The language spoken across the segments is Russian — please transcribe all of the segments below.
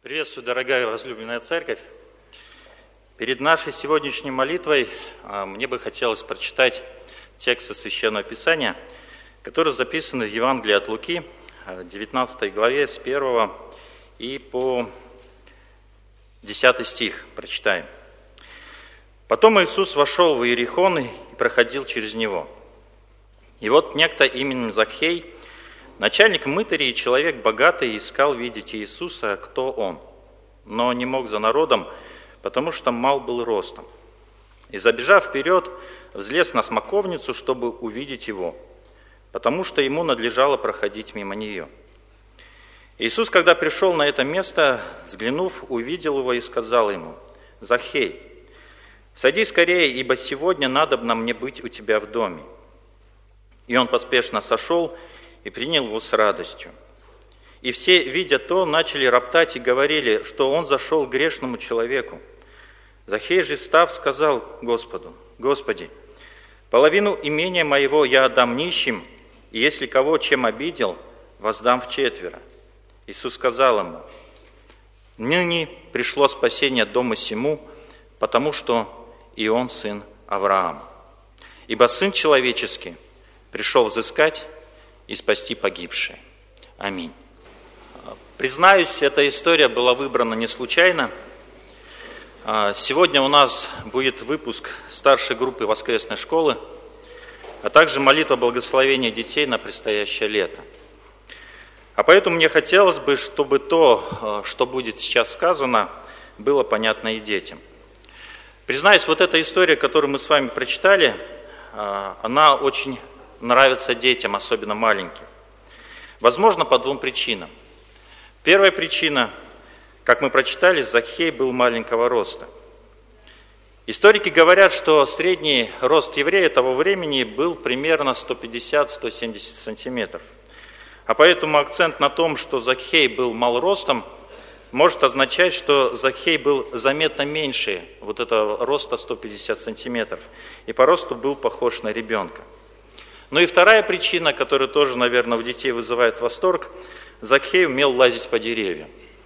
Приветствую, дорогая возлюбленная церковь. Перед нашей сегодняшней молитвой мне бы хотелось прочитать тексты Священного Писания, которые записаны в Евангелии от Луки, 19 главе, с 1 и по 10 стих прочитаем. «Потом Иисус вошел в Иерихон и проходил через него. И вот некто именем Закхей, начальник мытарей и человек богатый, искал видеть Иисуса, кто он, но не мог за народом, потому что мал был ростом. И, забежав вперед, взлез на смоковницу, чтобы увидеть его, потому что ему надлежало проходить мимо нее. Иисус, когда пришел на это место, взглянув, увидел его и сказал ему: «Закхей, сойди скорее, ибо сегодня надобно мне быть у тебя в доме». И он поспешно сошел и принял его с радостью. И все, видя то, начали роптать и говорили, что он зашел к грешному человеку. Закхей же, став, сказал Господу: «Господи, половину имения моего я отдам нищим, и если кого чем обидел, воздам вчетверо». Иисус сказал ему: «Ныне пришло спасение дому сему, потому что и он сын Авраама. Ибо Сын Человеческий пришел взыскать и спасти погибшие». Аминь. Признаюсь, эта история была выбрана не случайно. Сегодня у нас будет выпуск старшей группы воскресной школы, а также молитва благословения детей на предстоящее лето. А поэтому мне хотелось бы, чтобы то, что будет сейчас сказано, было понятно и детям. Признаюсь, вот эта история, которую мы с вами прочитали, она очень нравится детям, особенно маленьким. Возможно, по двум причинам. Первая причина, как мы прочитали, Закхей был маленького роста. Историки говорят, что средний рост еврея того времени был примерно 150-170 сантиметров. А поэтому акцент на том, что Закхей был мал ростом, может означать, что Закхей был заметно меньше вот этого роста 150 сантиметров, и по росту был похож на ребенка. Ну и вторая причина, которая тоже, наверное, у детей вызывает восторг: Закхей умел лазить по деревьям.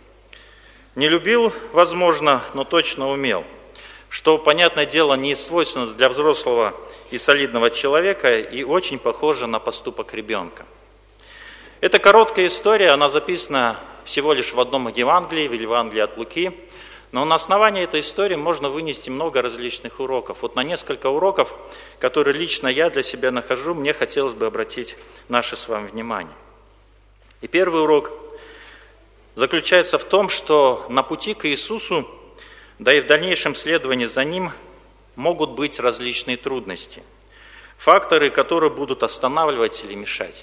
Не любил, возможно, но точно умел, что, понятное дело, не свойственно для взрослого и солидного человека и очень похоже на поступок ребенка. Эта короткая история, она записана всего лишь в одном Евангелии, в Евангелии от Луки, но на основании этой истории можно вынести много различных уроков. Вот на несколько уроков, которые лично я для себя нахожу, мне хотелось бы обратить наше с вами внимание. И первый урок заключается в том, что на пути к Иисусу, да и в дальнейшем следовании за Ним, могут быть различные трудности, факторы, которые будут останавливать или мешать.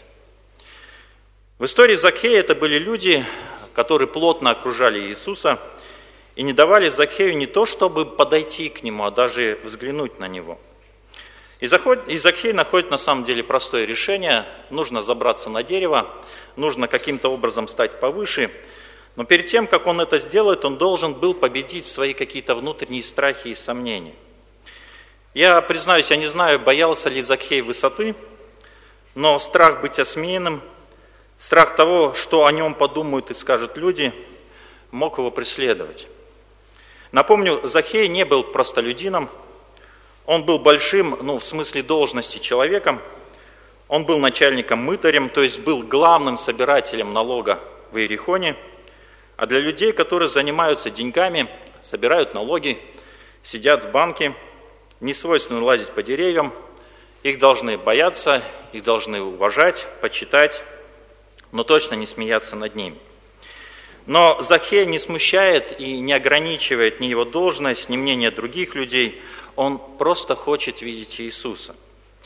В истории Закхея это были люди, которые плотно окружали Иисуса и не давали Закхею не то, чтобы подойти к Нему, а даже взглянуть на Него. И Закхей находит на самом деле простое решение: нужно забраться на дерево, нужно каким-то образом стать повыше, но перед тем, как он это сделает, он должен был победить свои какие-то внутренние страхи и сомнения. Я признаюсь, я не знаю, боялся ли Закхей высоты, но страх быть осмеянным, страх того, что о нем подумают и скажут люди, мог его преследовать. Напомню, Закхей не был простолюдином, он был большим, в смысле должности, человеком, он был начальником-мытарем, то есть был главным собирателем налога в Иерихоне, а для людей, которые занимаются деньгами, собирают налоги, сидят в банке, не свойственно лазить по деревьям, их должны бояться, их должны уважать, почитать, но точно не смеяться над ними. Но Закхея не смущает и не ограничивает ни его должность, ни мнение других людей. Он просто хочет видеть Иисуса.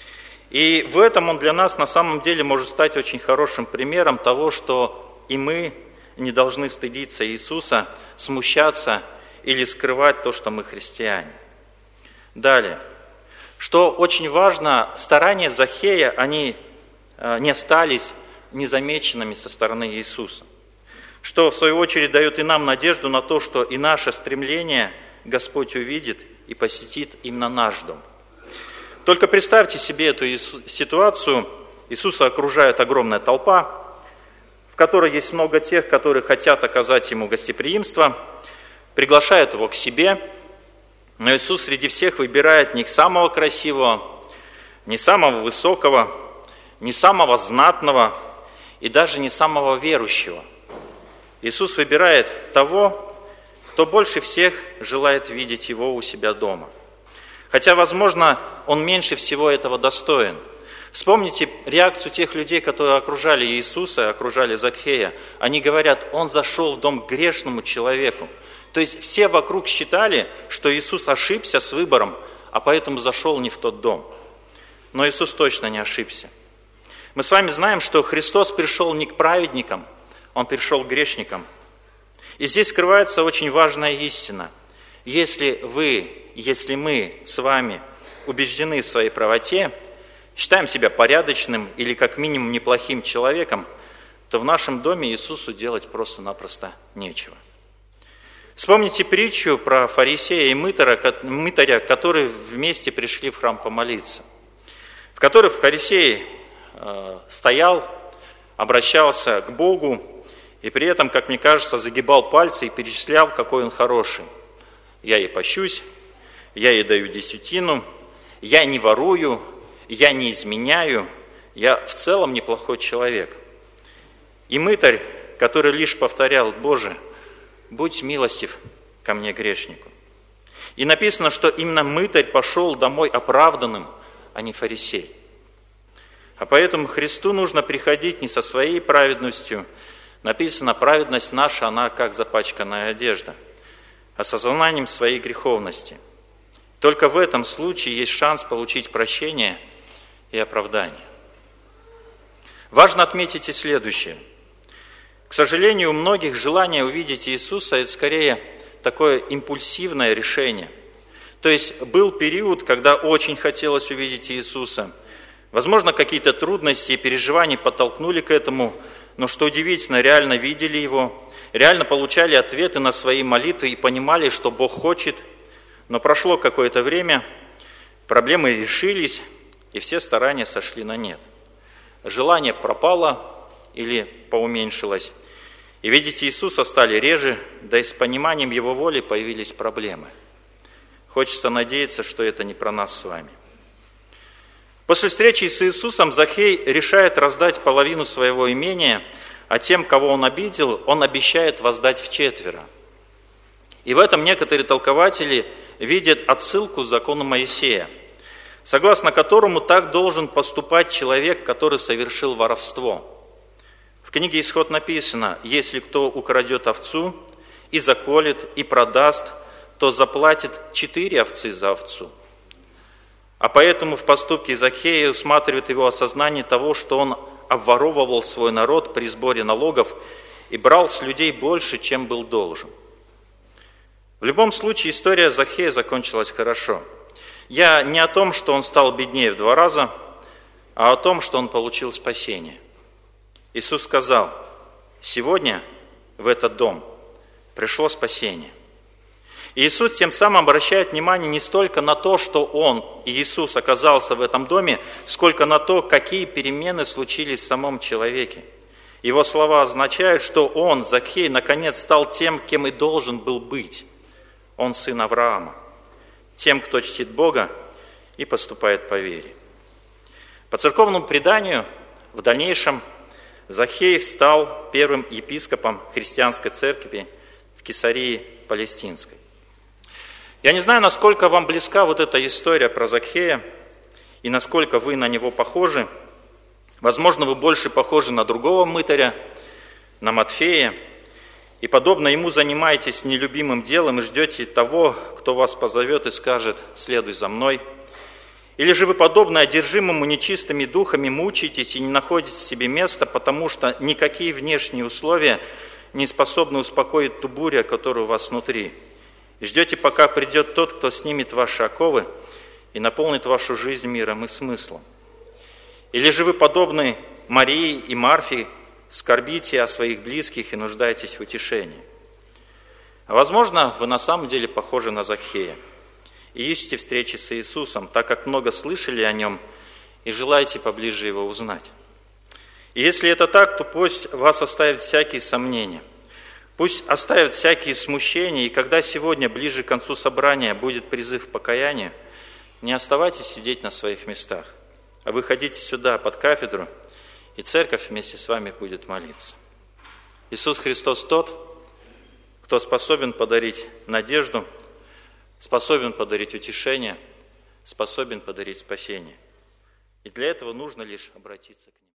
И в этом он для нас на самом деле может стать очень хорошим примером того, что и мы не должны стыдиться Иисуса, смущаться или скрывать то, что мы христиане. Далее. Что очень важно, старания Закхея, они не остались незамеченными со стороны Иисуса. Что, в свою очередь, дает и нам надежду на то, что и наше стремление Господь увидит и посетит именно наш дом. Только представьте себе эту ситуацию. Иисуса окружает огромная толпа, в которой есть много тех, которые хотят оказать ему гостеприимство, приглашают его к себе, но Иисус среди всех выбирает не самого красивого, не самого высокого, не самого знатного и даже не самого верующего. Иисус выбирает того, кто больше всех желает видеть его у себя дома. Хотя, возможно, он меньше всего этого достоин. Вспомните реакцию тех людей, которые окружали Иисуса, окружали Закхея. Они говорят, он зашел в дом к грешному человеку. То есть все вокруг считали, что Иисус ошибся с выбором, а поэтому зашел не в тот дом. Но Иисус точно не ошибся. Мы с вами знаем, что Христос пришел не к праведникам, Он пришел к грешникам. И здесь скрывается очень важная истина. Если мы с вами убеждены в своей правоте, считаем себя порядочным или как минимум неплохим человеком, то в нашем доме Иисусу делать просто-напросто нечего. Вспомните притчу про фарисея и мытаря, которые вместе пришли в храм помолиться, в которой фарисей стоял, обращался к Богу и при этом, как мне кажется, загибал пальцы и перечислял, какой он хороший. Я и пощусь, я и даю десятину, я не ворую, я не изменяю, я в целом неплохой человек. И мытарь, который лишь повторял: Боже, будь милостив ко мне, грешнику. И написано, что именно мытарь пошел домой оправданным, а не фарисей. А поэтому Христу нужно приходить не со своей праведностью. Написано, праведность наша, она как запачканная одежда, а с осознанием своей греховности. Только в этом случае есть шанс получить прощение и оправдание. Важно отметить и следующее. К сожалению, у многих желание увидеть Иисуса – это скорее такое импульсивное решение. То есть был период, когда очень хотелось увидеть Иисуса. Возможно, какие-то трудности и переживания подтолкнули к этому, но что удивительно, реально видели Его, реально получали ответы на свои молитвы и понимали, что Бог хочет. Но прошло какое-то время, проблемы решились, и все старания сошли на нет. Желание пропало или поуменьшилось. И видеть Иисуса стали реже, да и с пониманием Его воли появились проблемы. Хочется надеяться, что это не про нас с вами. После встречи с Иисусом Закхей решает раздать половину своего имения, а тем, кого он обидел, он обещает воздать вчетверо. И в этом некоторые толкователи видят отсылку к закону Моисея, согласно которому так должен поступать человек, который совершил воровство. В книге «Исход» написано: «Если кто украдет овцу и заколет, и продаст, то заплатит 4 овцы за овцу». А поэтому в поступке Закхея усматривает его осознание того, что он обворовывал свой народ при сборе налогов и брал с людей больше, чем был должен. В любом случае история Закхея закончилась хорошо. Я не о том, что он стал беднее в 2 раза, а о том, что он получил спасение. Иисус сказал: «Сегодня в этот дом пришло спасение». И Иисус тем самым обращает внимание не столько на то, что Он, Иисус, оказался в этом доме, сколько на то, какие перемены случились в самом человеке. Его слова означают, что он, Закхей, наконец стал тем, кем и должен был быть. Он сын Авраама, тем, кто чтит Бога и поступает по вере. По церковному преданию, в дальнейшем Закхей стал первым епископом христианской церкви в Кесарии Палестинской. Я не знаю, насколько вам близка вот эта история про Закхея и насколько вы на него похожи. Возможно, вы больше похожи на другого мытаря, на Матфея, и подобно ему занимаетесь нелюбимым делом и ждете того, кто вас позовет и скажет: «Следуй за мной». Или же вы, подобно одержимому нечистыми духами, мучаетесь и не находите себе места, потому что никакие внешние условия не способны успокоить ту бурю, которая у вас внутри. И ждете, пока придет тот, кто снимет ваши оковы и наполнит вашу жизнь миром и смыслом. Или же вы, подобны Марии и Марфе, скорбите о своих близких и нуждаетесь в утешении. А возможно, вы на самом деле похожи на Закхея и ищете встречи с Иисусом, так как много слышали о Нем и желаете поближе Его узнать. И если это так, то пусть вас оставят всякие сомнения, пусть оставят всякие смущения, и когда сегодня, ближе к концу собрания, будет призыв к покаянию, не оставайтесь сидеть на своих местах, а выходите сюда, под кафедру, и церковь вместе с вами будет молиться. Иисус Христос тот, кто способен подарить надежду, способен подарить утешение, способен подарить спасение. И для этого нужно лишь обратиться к Нему.